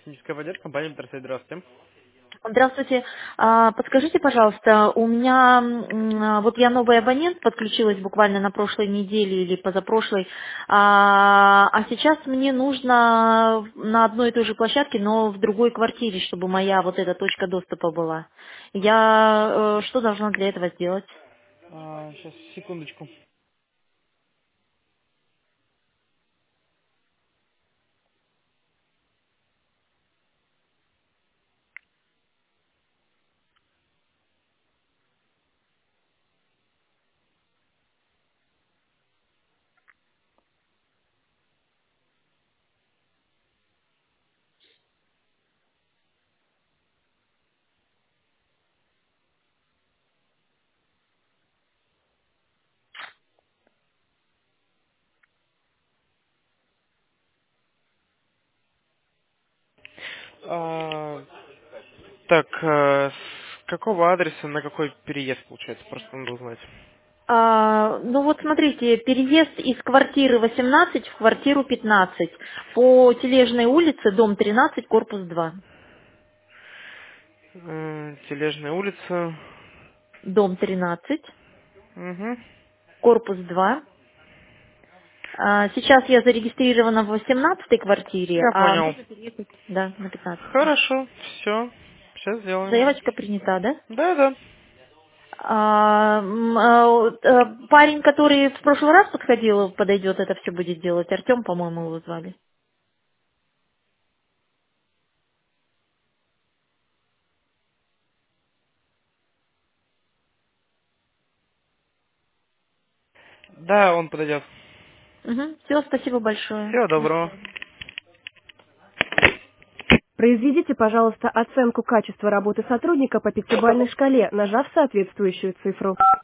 Техническая поддержка, компания Интерсейд, здравствуйте. Здравствуйте. Подскажите, пожалуйста, у меня, вот я новый абонент, подключилась буквально на прошлой неделе или позапрошлой, а сейчас мне нужно на одной и той же площадке, но в другой квартире, чтобы моя вот эта точка доступа была. Я что должна для этого сделать? Сейчас, секундочку. А, так, с какого адреса на какой переезд получается? Просто надо узнать. Ну вот смотрите, переезд из квартиры 18 в квартиру 15 по Тележной улице, дом 13, корпус 2. Тележная улица. Дом 13, Угу. корпус 2. Сейчас я зарегистрирована в 18-й квартире, Я а понял. нужно переехать, да, на 15-ю. Хорошо, все. Сейчас сделаем. Заявочка принята, да? Да. Парень, который в прошлый раз подходил, подойдет, это все будет делать. Артем, по-моему, его звали. Да, он подойдет. Угу. Все, спасибо большое. Всего До доброго. свидания. Произведите, пожалуйста, оценку качества работы сотрудника по пятибалльной шкале, нажав соответствующую цифру.